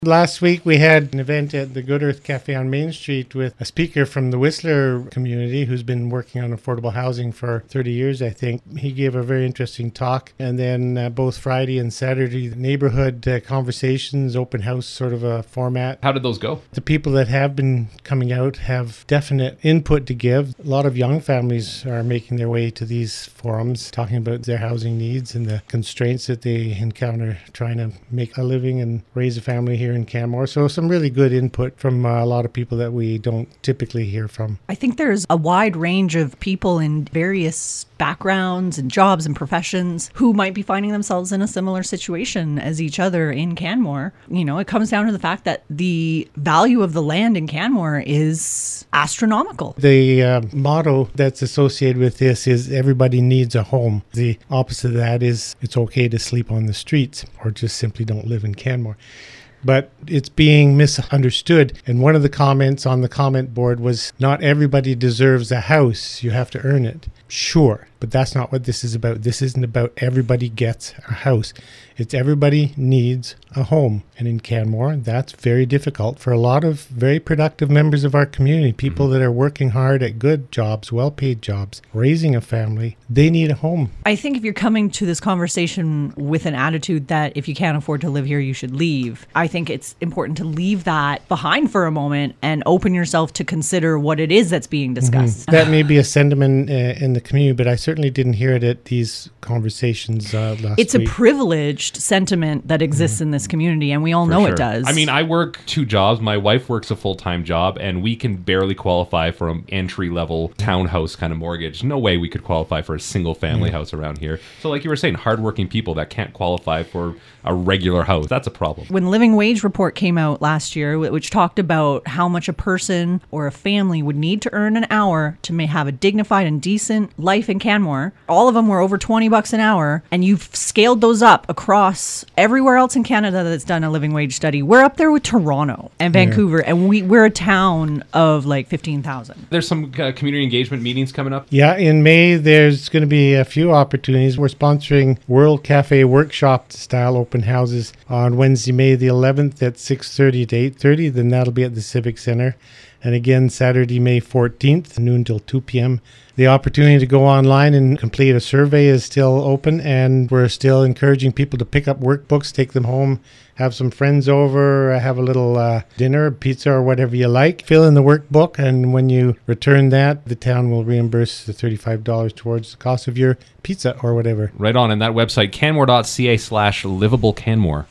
Last week we had an event at the Good Earth Cafe on Main Street with a speaker from the Whistler community who's been working on affordable housing for 30 years, I think. He gave a very interesting talk. And then both Friday and Saturday, neighborhood conversations, open house sort of a format. How did those go? The people that have been coming out have definite input to give. A lot of young families are making their way to these forums, talking about their housing needs and the constraints that they encounter trying to make a living and raise a family here in Canmore. So some really good input from a lot of people that we don't typically hear from. I think there's a wide range of people in various backgrounds and jobs and professions who might be finding themselves in a similar situation as each other in Canmore. You know, it comes down to the fact that the value of the land in Canmore is astronomical. The motto that's associated with this is everybody needs a home. The opposite of that is it's okay to sleep on the streets or just simply don't live in Canmore. But it's being misunderstood. And one of the comments on the comment board was, not everybody deserves a house. You have to earn it. Sure, but that's not what this is about. This isn't about everybody gets a house. It's everybody needs a home. And in Canmore, that's very difficult for a lot of very productive members of our community, people that are working hard at good jobs, well-paid jobs, raising a family. They need a home. I think if you're coming to this conversation with an attitude that if you can't afford to live here, you should leave, I think it's important to leave that behind for a moment and open yourself to consider what it is that's being discussed. That may be a sentiment in the community, but I certainly didn't hear it at these conversations last week. It's a privileged sentiment that exists in this community, and we all know it does. I mean, I work 2 jobs. My wife works a full-time job, and we can barely qualify for an entry-level townhouse kind of mortgage. No way we could qualify for a single-family house around here. So like you were saying, hardworking people that can't qualify for a regular house, that's a problem. When the Living Wage report came out last year, which talked about how much a person or a family would need to earn an hour to have a dignified and decent life in Canmore, all of them were over $20 an hour, and you've scaled those up across everywhere else in Canada that's done a living wage study. We're up there with Toronto and Vancouver, and we're a town of like 15,000. There's some community engagement meetings coming up. Yeah, in May, there's going to be a few opportunities. We're sponsoring World Cafe Workshop style open houses on Wednesday, May the 11th at 6:30 to 8:30. Then that'll be at the Civic Center. And again, Saturday, May 14th, noon till 2 p.m. The opportunity to go online and complete a survey is still open, and we're still encouraging people to pick up workbooks, take them home, have some friends over, have a little dinner, pizza, or whatever you like. Fill in the workbook, and when you return that, the town will reimburse the $35 towards the cost of your pizza or whatever. Right on, and that website, canmore.ca/livablecanmore.